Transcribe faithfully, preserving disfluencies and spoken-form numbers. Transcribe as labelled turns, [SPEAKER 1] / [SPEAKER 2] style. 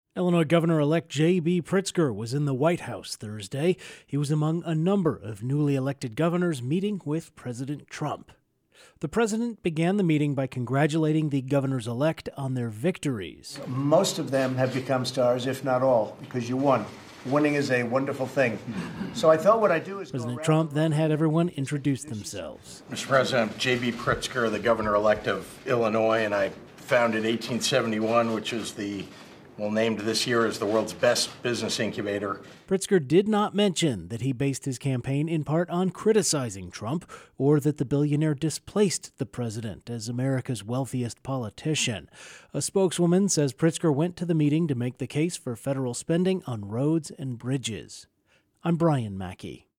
[SPEAKER 1] Illinois Governor-elect J B. Pritzker was in the White House Thursday. He was among a number of newly elected governors meeting with President Trump. The president began the meeting by congratulating the governors-elect on their victories.
[SPEAKER 2] Most of them have become stars, if not all, because you won. Winning is a wonderful thing. So I thought what I'd do is
[SPEAKER 1] President Trump then had everyone introduce themselves.
[SPEAKER 3] Mister President, J B. Pritzker, the governor-elect of Illinois, and I founded eighteen seventy-one, which is the Well, named this year as the world's best business incubator.
[SPEAKER 1] Pritzker did not mention that he based his campaign in part on criticizing Trump or that the billionaire displaced the president as America's wealthiest politician. A spokeswoman says Pritzker went to the meeting to make the case for federal spending on roads and bridges. I'm Brian Mackey.